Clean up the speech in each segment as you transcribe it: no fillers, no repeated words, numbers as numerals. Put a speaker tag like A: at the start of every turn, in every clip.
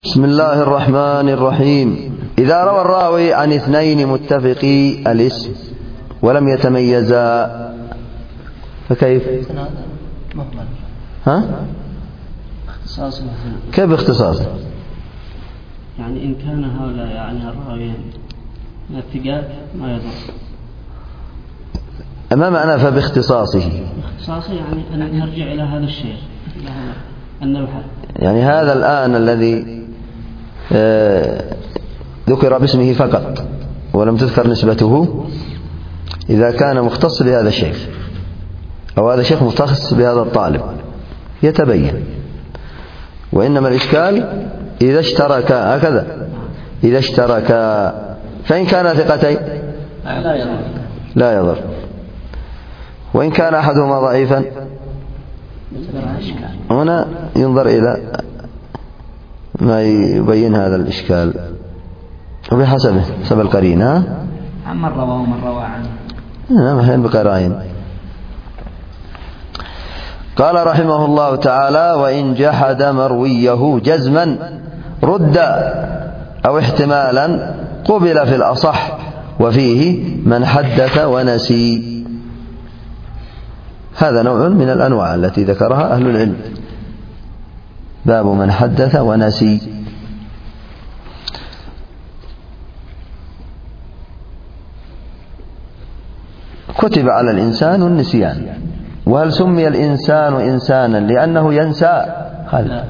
A: بسم الله الرحمن الرحيم. إذا روى الراوي عن اثنين متفقي الاسم ولم يتميزا فكيف؟ كيف اختصاصه؟
B: يعني إن كان هؤلاء يعني الراويين من الثقات ما يضر.
A: ما معنى فباختصاصه؟
B: اختصاصه يعني أن يرجع إلى هذا الشيء النبحة.
A: يعني هذا الآن الذي ذكر باسمه فقط ولم تذكر نسبته، إذا كان مختص بهذا الشيخ أو هذا الشيخ مختص بهذا الطالب يتبين. وإنما الإشكال إذا اشترك هكذا، إذا اشترك فإن كان ثقتين لا يضر، وإن كان أحدهما ضعيفا هنا ينظر إلى ما يبين هذا الإشكال وبحسبه حسب القرين.
B: عن من روى ومن روى عنه
A: نعم بقرائن. قال رحمه الله تعالى: وإن جحد مرويه جزما رد أو احتمالا قبل في الأصح، وفيه من حدث ونسي. هذا نوع من الأنواع التي ذكرها أهل العلم، باب من حدث ونسي. كتب على الإنسان النسيان. وهل سمي الإنسان إنسانا لأنه ينسى؟ هذا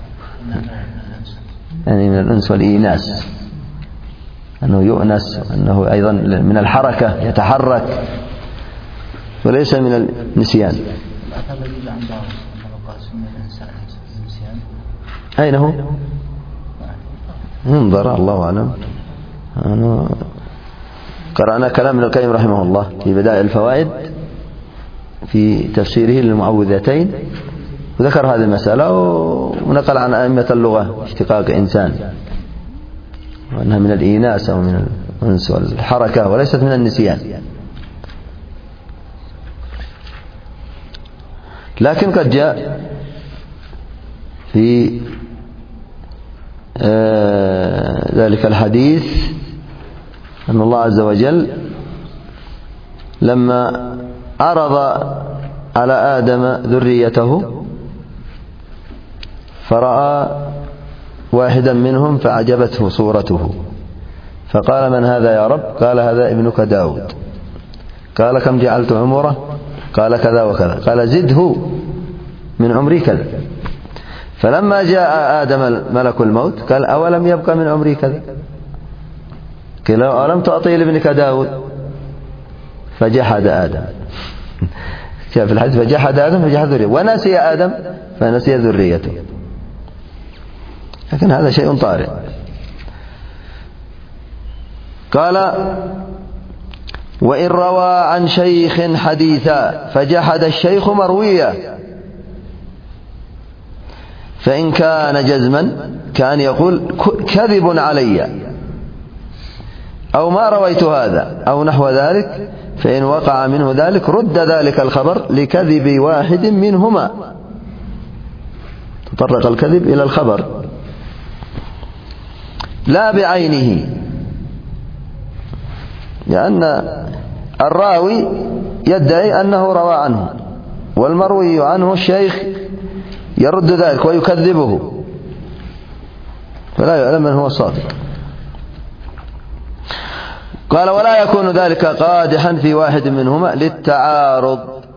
A: يعني من الأنس والإيناس، أنه يؤنس، أنه أيضا من الحركة يتحرك، وليس من النسيان. أين هو؟ انظر الله أعلم. قرأنا كلام ابن القيم رحمه الله في بدائع الفوائد في تفسيره للمعوذتين، وذكر هذه المسألة ونقل عن أئمة اللغة اشتقاق إنسان، وأنها من الإيناس أو من الأنس والحركة وليست من النسيان. لكن قد جاء في ذلك الحديث أن الله عز وجل لما عرض على آدم ذريته فرأى واحدا منهم فعجبته صورته، فقال: من هذا يا رب؟ قال: هذا ابنك داود. قال: كم جعلت عمره؟ قال: كذا وكذا. قال: زده من عمري كذا. فلما جاء آدم ملك الموت قال: أولم يبقى من عمري كذا؟ قال: أولم تعطي لابنك داود؟ فجحد آدم. شاف الحديث: فجحد آدم فجحد ذريته، ونسي آدم فنسي ذريته. لكن هذا شيء طارئ. قال: وإن روى عن شيخ حديثا فجحد الشيخ مرويا، فإن كان جزما كان يقول: كذب علي، أو ما رويت هذا، أو نحو ذلك. فإن وقع منه ذلك رد ذلك الخبر لكذب واحد منهما. تطرق الكذب إلى الخبر لا بعينه، لأن الراوي يدعي أنه روى عنه، والمروي عنه الشيخ يرد ذلك ويكذبه، فلا يعلم من هو الصادق. قال: ولا يكون ذلك قادحا في واحد منهما للتعارض.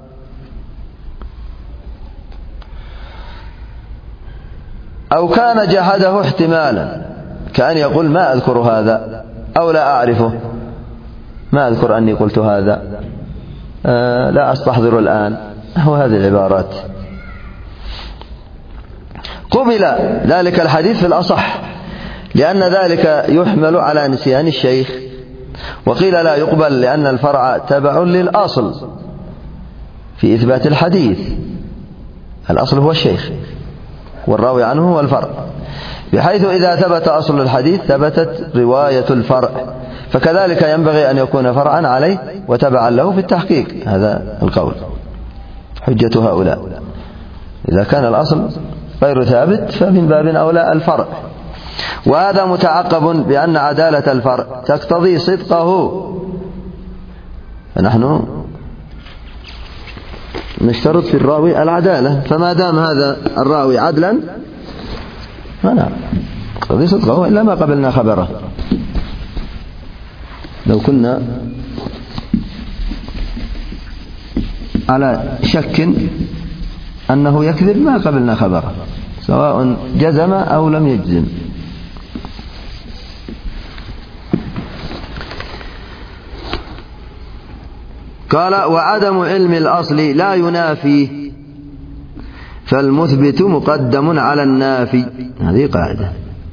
A: أو كان جحده احتمالا، كأن يقول: ما أذكر هذا، أو لا أعرفه، ما أذكر أني قلت هذا، لا أستحضر الآن، هو هذه العبارات. قبل ذلك الحديث في الأصح، لأن ذلك يحمل على نسيان الشيخ. وقيل لا يقبل لأن الفرع تبع للأصل في إثبات الحديث. الأصل هو الشيخ والراوي عنه هو الفرع، بحيث إذا ثبت أصل الحديث ثبتت رواية الفرع، فكذلك ينبغي أن يكون فرعا عليه وتبعا له في التحقيق. هذا القول حجة هؤلاء. إذا كان الأصل غير ثابت فمن باب أولى الفرع. وهذا متعقب بأن عدالة الفرع تقتضي صدقه، فنحن نشترط في الراوي العدالة، فما دام هذا الراوي عدلا فلا تقتضي صدقه، إلا ما قبلنا خبره. لو كنا على شك أنه يكذب ما قبلنا خبره، سواء جزم أو لم يجزم. قال: وعدم علم الأصل لا ينافي، فالمثبت مقدم على النافي. هذه قاعدة.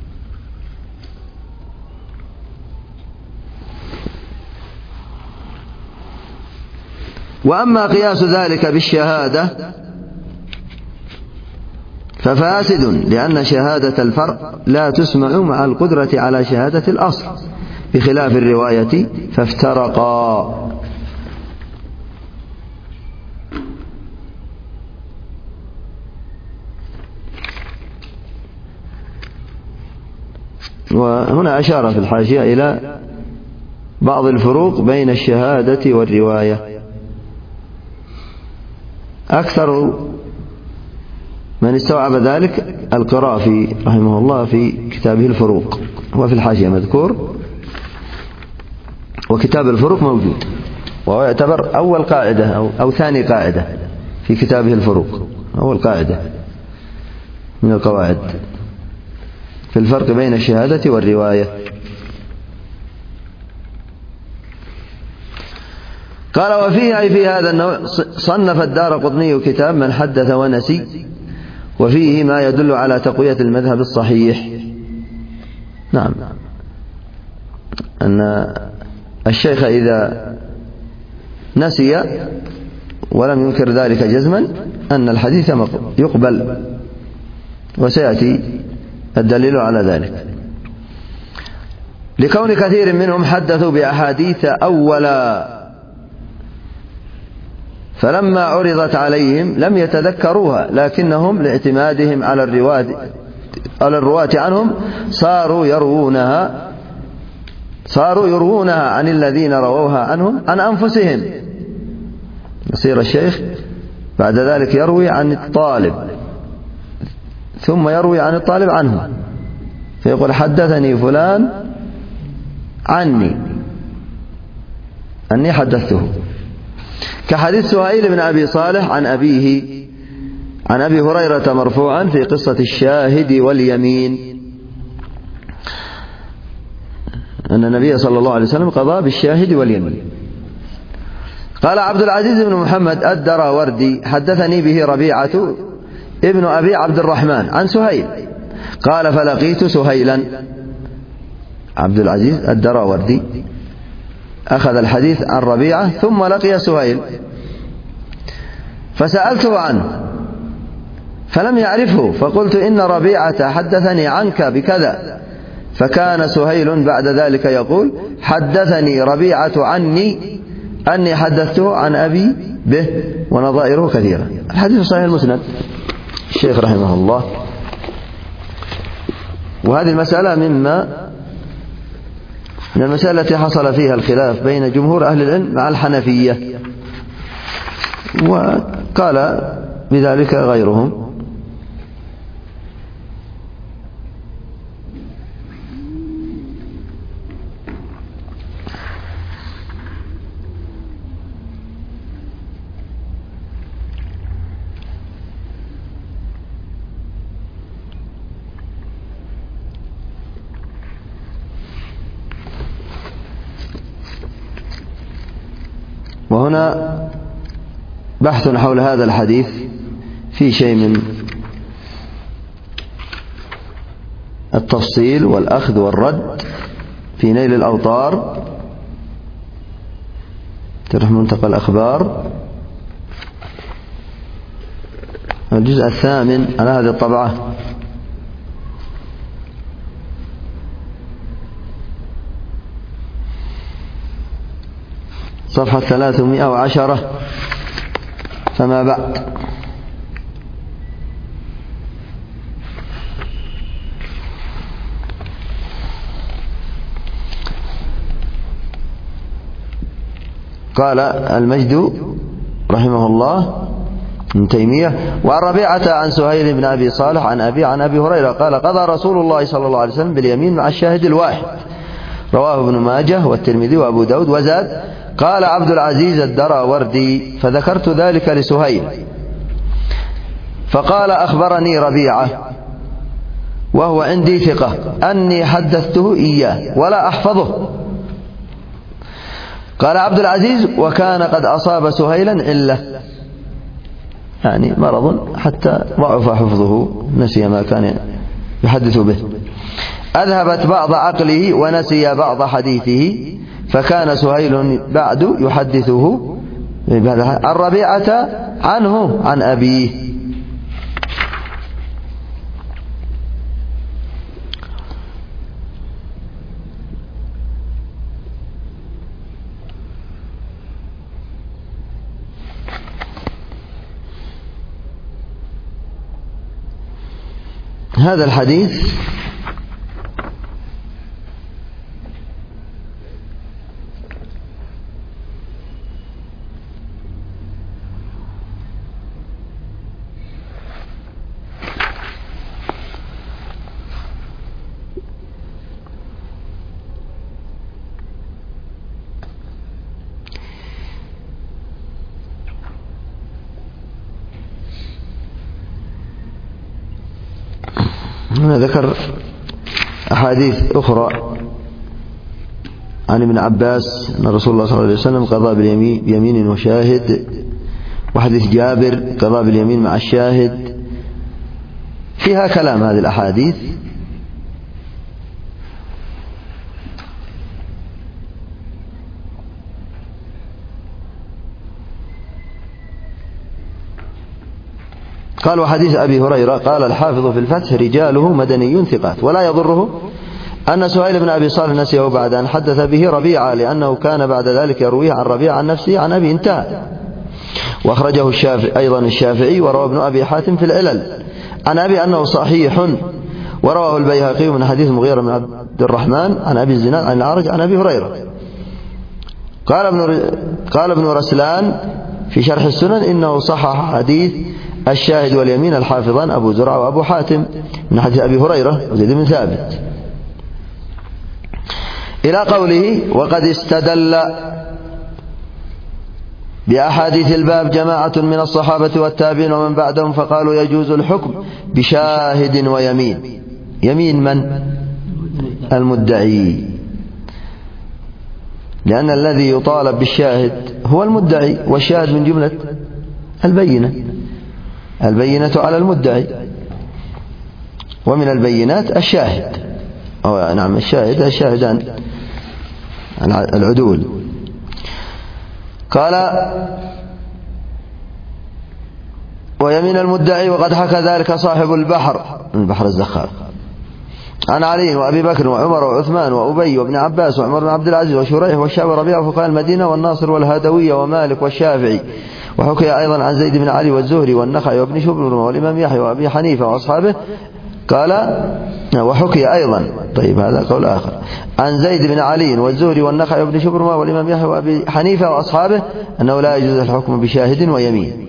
A: وأما قياس ذلك بالشهادة ففاسد، لأن شهادة الفرع لا تسمع مع القدرة على شهادة الأصل، بخلاف الرواية فافترقا. وهنا أشار في الحاشية إلى بعض الفروق بين الشهادة والرواية. أكثر من استوعب ذلك القرافي رحمه الله في كتابه الفروق، هو في الحاشية مذكور، وكتاب الفروق موجود، وهو يعتبر أول قاعدة أو ثاني قاعدة في كتابه الفروق، أول قاعدة من القواعد في الفرق بين الشهادة والرواية. قال: وفيه أي في هذا النوع صنف الدارقطني كتاب من حدث ونسي، وفيه ما يدل على تقوية المذهب الصحيح. نعم، أن الشيخ إذا نسي ولم ينكر ذلك جزما أن الحديث يقبل، وسيأتي الدليل على ذلك، لكون كثير منهم حدثوا بأحاديث أولا، فلما عرضت عليهم لم يتذكروها، لكنهم لاعتمادهم على الرواة عنهم صاروا يروونها عن الذين رووها عنهم عن أنفسهم. يصير الشيخ بعد ذلك يروي عن الطالب، ثم يروي عن الطالب عنه، فيقول: حدثني فلان عني أني حدثته، كحديث سهيل بن أبي صالح عن أبيه عن أبي هريرة مرفوعا في قصة الشاهد واليمين، أن النبي صلى الله عليه وسلم قضى بالشاهد واليمين. قال عبد العزيز بن محمد الدراوردي: حدثني به ربيعة ابن أبي عبد الرحمن عن سهيل، قال: فلقيت سهيلا. عبد العزيز الدراوردي أخذ الحديث عن ربيعة ثم لقي سهيل، فسألته عنه فلم يعرفه، فقلت: إن ربيعة حدثني عنك بكذا، فكان سهيل بعد ذلك يقول: حدثني ربيعة عني أني حدثته عن أبي به، ونظائره كثيرة. الحديث صحيح المسند الشيخ رحمه الله. وهذه المسألة من المسألة التي حصل فيها الخلاف بين جمهور أهل العلم مع الحنفية، وقال بذلك غيرهم. وهنا بحث حول هذا الحديث في شيء من التفصيل والأخذ والرد في نيل الأوطار، شرح منتقى الأخبار، الجزء 8 على هذه الطبعة، صفحة 310 فما بعد. قال المجد رحمه الله ابن تيمية: وعن ربيعة عن سهيل بن أبي صالح عن أبي هريرة قال: قضى رسول الله صلى الله عليه وسلم باليمين مع الشاهد الواحد. رواه ابن ماجه والترمذي وأبو داود. وزاد: قال عبد العزيز الدراوردي: فذكرت ذلك لسهيل فقال: أخبرني ربيعة وهو عندي ثقة أني حدثته إياه ولا أحفظه. قال عبد العزيز: وكان قد أصاب سهيلا علة، يعني مرض حتى ضعف حفظه، نسي ما كان يحدث به، أذهبت بعض عقله ونسي بعض حديثه، فكان سهيل بعد يحدثه عن ربيعة عنه عن أبيه. هذا الحديث هنا ذكر أحاديث أخرى عن ابن عباس أن رسول الله صلى الله عليه وسلم قضى بيمين وشاهد، وحديث جابر قضى باليمين مع الشاهد. فيها كلام هذه الأحاديث، قال: وحديث أبي هريرة قال الحافظ في الفتح: رجاله مدني ثقات. ولا يضره أن سهيل بن أبي صالح نسيه بعد أن حدث به ربيعة، لأنه كان بعد ذلك يرويه عن ربيعة عن نفسه عن أبي، انتهى. وأخرجه أيضا الشافعي، وروى ابن أبي حاتم في العلل عن أبي أنه صحيح. ورواه البيهقي من حديث المغيرة بن عبد الرحمن عن أبي الزناد عن الأعرج عن أبي هريرة. قال ابن رسلان في شرح السنن: إنه صحح حديث الشاهد واليمين الحافظان أبو زرع وأبو حاتم من حديث أبي هريرة وزيد بن ثابت، إلى قوله: وقد استدل بأحاديث الباب جماعة من الصحابة والتابعين ومن بعدهم فقالوا يجوز الحكم بشاهد ويمين. يمين من؟ المدعي، لأن الذي يطالب بالشاهد هو المدعي، والشاهد من جملة البينة على المدعي، ومن البينات الشاهد، أو نعم الشاهدان العدول. قال: ويمين المدعي. وقد حكى ذلك صاحب البحر الزخار عن علي وأبي بكر وعمر وعثمان وأبي وابن عباس وعمر بن عبد العزيز وشريح والشعبي وربيعة وفقهاء المدينة والناصر والهادوية ومالك والشافعي. وحكي أيضا عن زيد بن علي والزهري والنخعي وابن شبرمة والإمام يحيى وأبي حنيفة وأصحابه. قال: وحكي أيضا، طيب هذا قول آخر، عن زيد بن علي والزهري والنخعي وابن شبرمة والإمام يحيى وأبي حنيفة وأصحابه أنه لا يجوز الحكم بشاهد ويمين.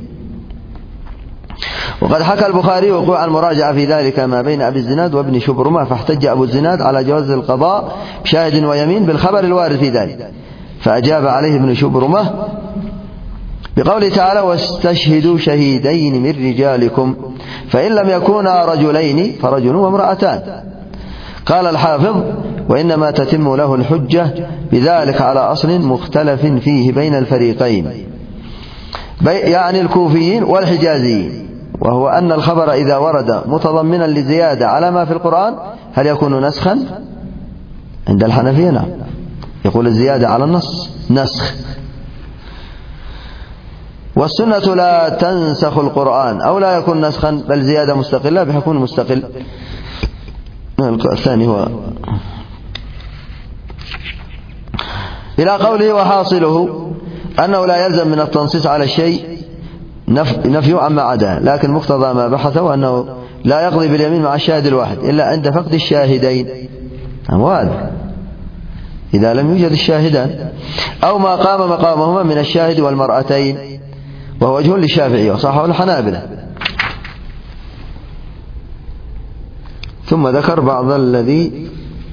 A: وقد حكى البخاري وقوع المراجعة في ذلك ما بين أبي الزناد وابن شبرمة، فاحتج أبو الزناد على جواز القضاء بشاهد ويمين بالخبر الوارد في ذلك، فأجاب عليه ابن شبرمة بقوله تعالى: واستشهدوا شهيدين من رجالكم فإن لم يكونا رجلين فرجل وامرأتان. قال الحافظ: وإنما تتم له الحجة بذلك على أصل مختلف فيه بين الفريقين، يعني الكوفيين والحجازيين، وهو أن الخبر إذا ورد متضمنا لزيادة على ما في القرآن هل يكون نسخا؟ عند الحنفية نعم، يقول الزيادة على النص نسخ، والسنة لا تنسخ القرآن، أو لا يكون نسخا بل زيادة مستقلة بحكم مستقل. الثاني هو إلى قوله: وحاصله أنه لا يلزم من التنصيص على الشيء نفي عما عداه، لكن مقتضى ما بحثه أنه لا يقضي باليمين مع الشاهد الواحد إلا عند فقد الشاهدين. وهذا إذا لم يوجد الشاهدان، أو ما قام مقامهما من الشاهد والمرأتين، وهو وجه للشافعي وصححه الحنابلة. ثم ذكر بعض الذي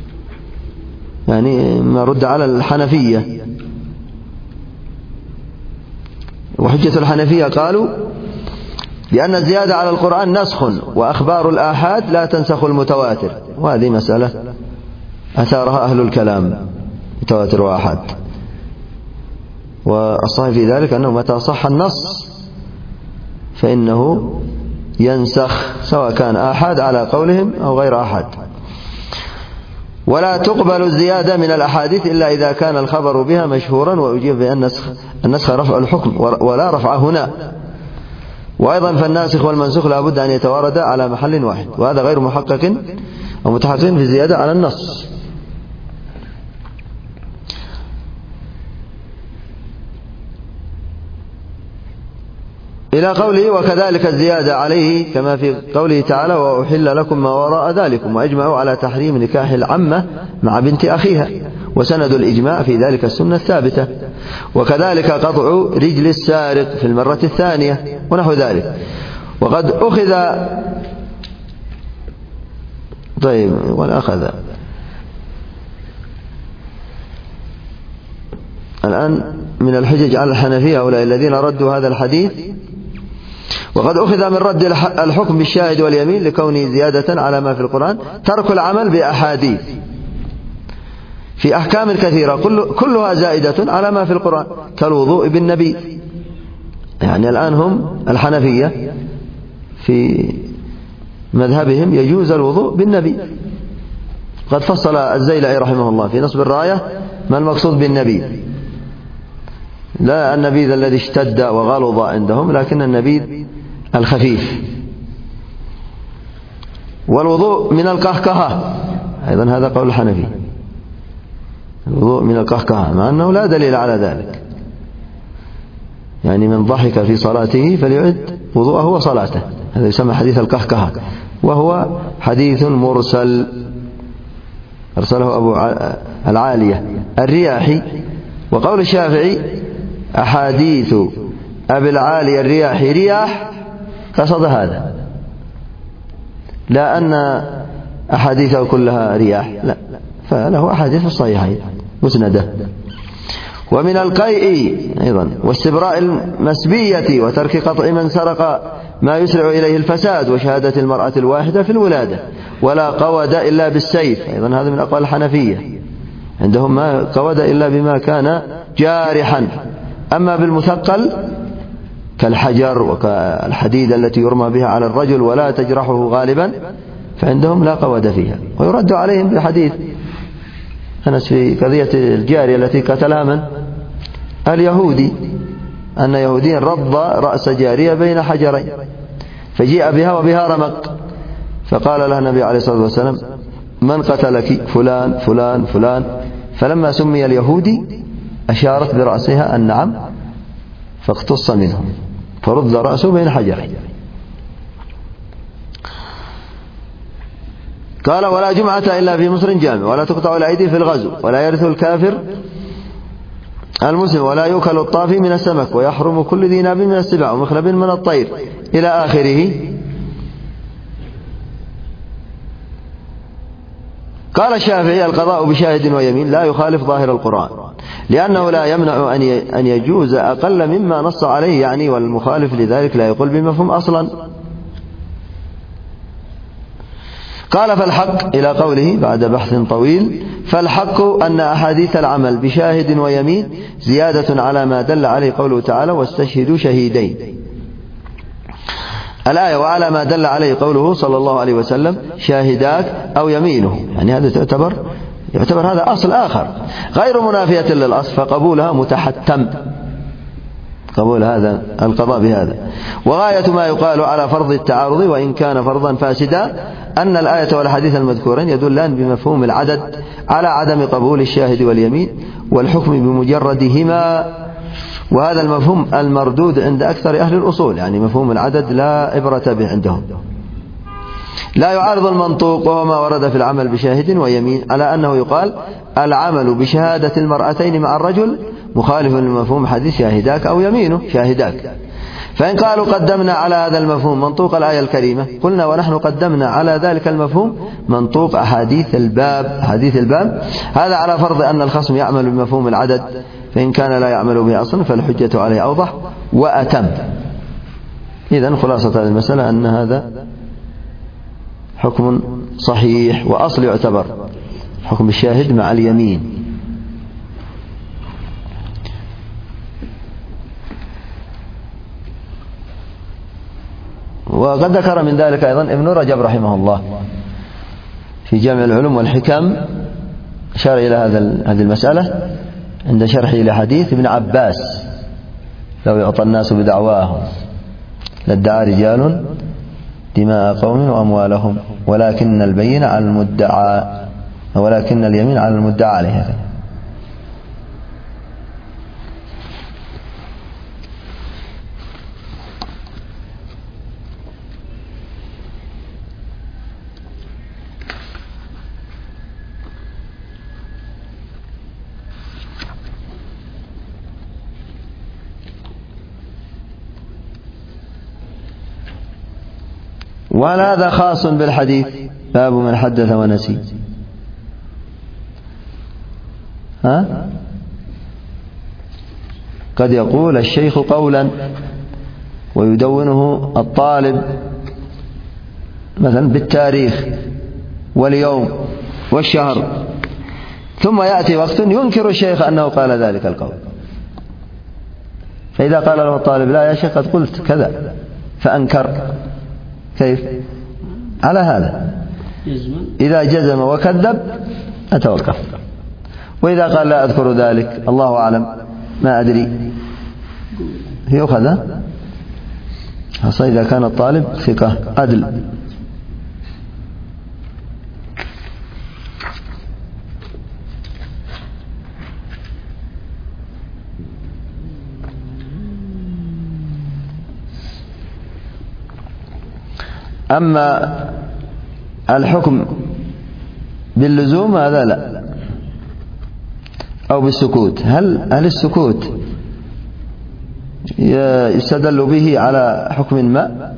A: يعني ما رد على الحنفية. وحجة الحنفية قالوا لأن الزيادة على القرآن نسخ، وأخبار الآحاد لا تنسخ المتواتر، وهذه مسألة أثارها أهل الكلام، متواتر وآحاد. والصحيح في ذلك أنه متى صح النص فإنه ينسخ، سواء كان آحاد على قولهم أو غير آحاد. ولا تقبل الزيادة من الأحاديث إلا إذا كان الخبر بها مشهورا، ويجيب بأن النسخ رفع الحكم ولا رفع هنا. وأيضا فالناسخ والمنسوخ لا بد أن يتواردا على محل واحد، وهذا غير محقق أو متحقق في الزيادة على النص. إلى قوله وكذلك الزيادة عليه كما في قوله تعالى وأحل لكم ما وراء ذلكم، وأجمعوا على تحريم نكاح العمة مع بنت أخيها، وسند الإجماع في ذلك السنة الثابتة. وكذلك قطع رجل السارق في المرة الثانية ونحو ذلك. وقد أخذ والأخذ الآن من الحجج على الحنفية هؤلاء الذين ردوا هذا الحديث. وقد أخذ من رد الحكم بالشاهد واليمين لكونه زيادة على ما في القرآن ترك العمل بأحاديث في أحكام كثيرة كلها زائدة على ما في القرآن، كالوضوء بالنبي. يعني الآن هم الحنفية في مذهبهم يجوز الوضوء بالنبي. قد فصل الزيلعي رحمه الله في نصب الراية ما المقصود بالنبي، لا النبيذ الذي اشتد وغلظ عندهم، لكن النبيذ الخفيف. والوضوء من القهقهة أيضا هذا قول الحنفي، الوضوء من القهقهة، مع أنه لا دليل على ذلك. يعني من ضحك في صلاته فليعد وضوءه وصلاته، هذا يسمى حديث القهقهة، وهو حديث مرسل أرسله أبو العالية الرياحي. وقول الشافعي أحاديث أبي العالية الرياحي رياح، قصد هذا، لا أن أحاديثه كلها رياح، لا، فله أحاديث الصحيحين مسندة. ومن القيء أيضا واستبراء المسبية وترك قطع من سرق ما يسرع إليه الفساد، وشهادة المرأة الواحدة في الولادة، ولا قود إلا بالسيف، أيضا هذا من أقوال الحنفية، عندهم ما قود إلا بما كان جارحا. أما بالمثقل كالحجر وكالحديد التي يرمى بها على الرجل ولا تجرحه غالبا فعندهم لا قود فيها. ويرد عليهم بحديث أنس في قضية الجارية التي قتلها من اليهودي، أن يهوديا رض رأس جارية بين حجرين فجيء بها وبها رمق، فقال لها النبي عليه الصلاة والسلام من قتلك؟ فلان فلان فلان. فلما سمي اليهودي أشارت برأسها النعم فاقتص منه فرد رأسه بين حجرين. قال ولا جمعة إلا في مصر جامع، ولا تقطع الأيدي في الغزو، ولا يرث الكافر المسلم، ولا يؤكل الطافي من السمك، ويحرم كل ذي ناب من السباع ومخلب من الطير إلى آخره. قال الشافعي القضاء بشاهد ويمين لا يخالف ظاهر القرآن، لأنه لا يمنع أن يجوز أقل مما نص عليه، يعني والمخالف لذلك لا يقول بمفهوم أصلا. قال فالحق إلى قوله بعد بحث طويل فالحق أن أحاديث العمل بشاهد ويمين زيادة على ما دل عليه قوله تعالى واستشهدوا شهيدين الآية، وعلى ما دل عليه قوله صلى الله عليه وسلم شاهداك أو يمينه، يعني هذا يعتبر هذا أصل آخر غير منافية للأصل، فقبولها متحتم، قبول هذا القضاء بهذا. وغاية ما يقال على فرض التعارض وإن كان فرضا فاسدا أن الآية والحديث المذكورين يدلان بمفهوم العدد على عدم قبول الشاهد واليمين والحكم بمجردهما، وهذا المفهوم المردود عند أكثر أهل الأصول، يعني مفهوم العدد لا عبرة به عندهم. لا يعارض المنطوق وهو ما ورد في العمل بشاهد ويمين، على أنه يقال العمل بشهادة المرأتين مع الرجل مخالف لمفهوم حديث شاهداك أو يمينه شاهداك. فإن قالوا قدمنا على هذا المفهوم منطوق الآية الكريمة، قلنا ونحن قدمنا على ذلك المفهوم منطوق حديث الباب، هذا على فرض أن الخصم يعمل بمفهوم العدد، فإن كان لا يعمل به أصلا فالحجة عليه أوضح وأتم. إذن خلاصة هذه المسألة أن هذا حكم صحيح وأصل يعتبر حكم الشاهد مع اليمين. وقد ذكر من ذلك أيضا ابن رجب رحمه الله في جامع العلوم والحكم، أشار إلى هذه المسألة عند شرحه لحديث ابن عباس: لو يعطى الناس بدعواهم لادعى رجال دماء قوم وأموالهم ولكن البين على المدعى ولكن اليمين على المدعى عليه. وهذا خاص بالحديث باب من حدث ونسي. قد يقول الشيخ قولا ويدونه الطالب مثلا بالتاريخ واليوم والشهر، ثم يأتي وقت ينكر الشيخ أنه قال ذلك القول، فإذا قال له الطالب: لا يا شيخ قد قلت كذا، فأنكر، كيف؟ على هذا إذا جزم وكذب أتوقف، وإذا قال لا أذكر ذلك الله أعلم ما أدري يؤخذ، خاصة إذا كان الطالب ثقة عدل. أما الحكم باللزوم هذا لا، أو بالسكوت. هل السكوت يستدل به على حكم ما؟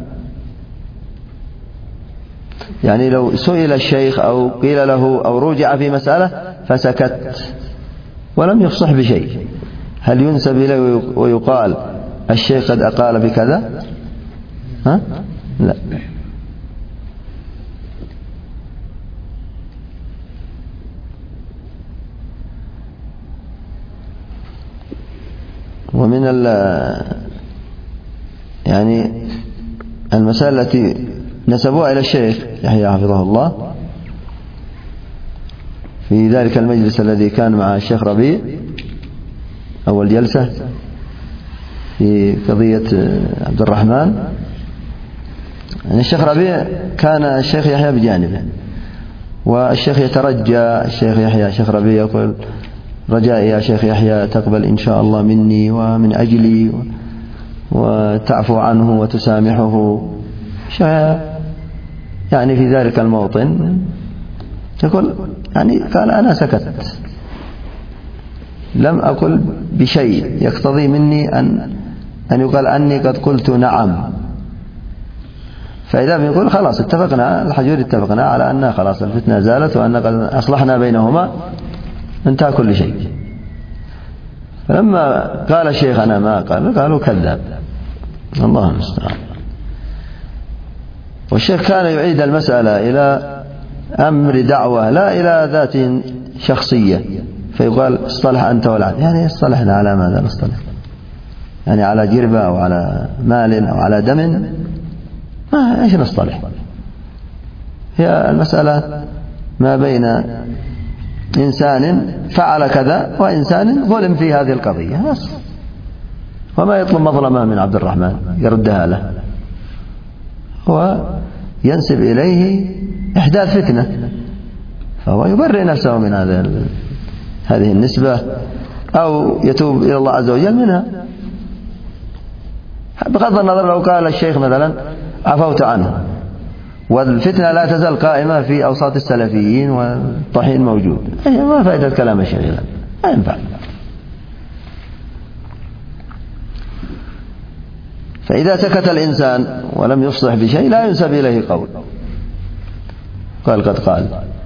A: يعني لو سئل الشيخ أو قيل له أو رجع في مسألة فسكت ولم يفصح بشيء، هل ينسب إليه ويقال الشيخ قد أقال بكذا؟ لا. ومن يعني المسائل التي نسبوها إلى الشيخ يحيى حفظه الله في ذلك المجلس الذي كان مع الشيخ ربيع أول جلسة في قضية عبد الرحمن، يعني الشيخ ربيع كان الشيخ يحيى بجانبه، والشيخ يترجى الشيخ يحيى، الشيخ ربيع يقول: رجائي يا شيخ يحيى تقبل إن شاء الله مني ومن أجلي وتعفو عنه وتسامحه. يعني في ذلك الموطن يقول يعني قال: أنا سكت، لم أقل بشيء يقتضي مني أن يقال أني قد قلت نعم. فإذا بيقول خلاص اتفقنا، الحجور اتفقنا على أن خلاص الفتنة زالت وأن قد أصلحنا بينهما، انتهى كل شيء. فلما قال الشيخ أنا ما قالوا كذاب، الله المستعان. والشيخ كان يعيد المسألة إلى أمر دعوة لا إلى ذات شخصية، فيقال: اصطلح أنت والعدل. يعني اصطلحنا على ماذا نصطلح؟ يعني على جربة أو على مال أو على دم؟ ما إيش نصطلح؟ هي المسألة ما بين إنسان فعل كذا وإنسان ظلم في هذه القضية بس، وما يطلب مظلمة من عبد الرحمن يردها له، هو ينسب إليه إحداث فتنة، فهو يبرئ نفسه من هذه النسبة أو يتوب إلى الله عز وجل منها. بغض النظر لو قال الشيخ مثلا: عفوت عنه والفتنة لا تزال قائمة في أوساط السلفيين والطحين موجود. ما فائدة كلام الشيخ؟ ما ينفع. فإذا سكت الإنسان ولم يفصح بشيء لا ينسب إليه قول. قال قد قال